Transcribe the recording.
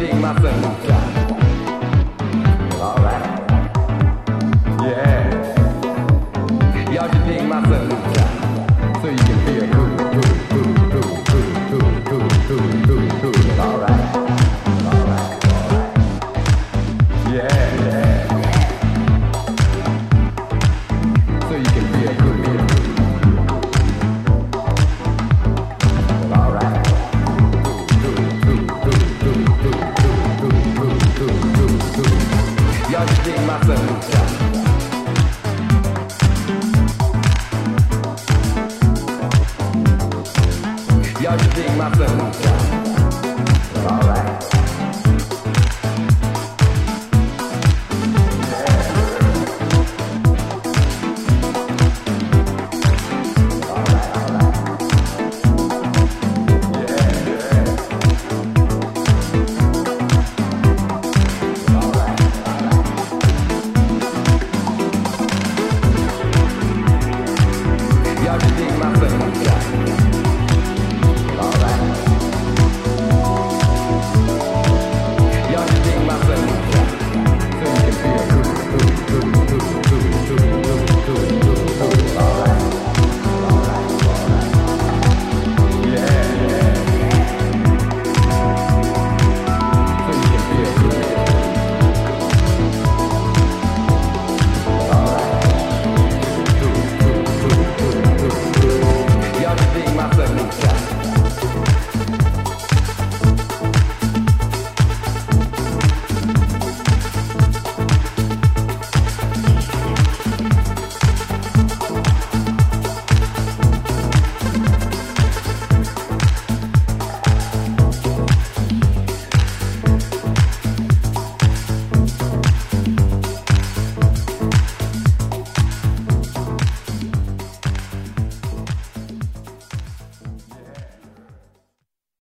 dig my sunshine. All right. Yeah. Y'all should dig my sunshine. So you can feel cool. All right. Yeah. So you can feel good. All right. Y'all just dig my sunshine. Y'all just dig my sunshine. All right. Y'all just dig my sunshine.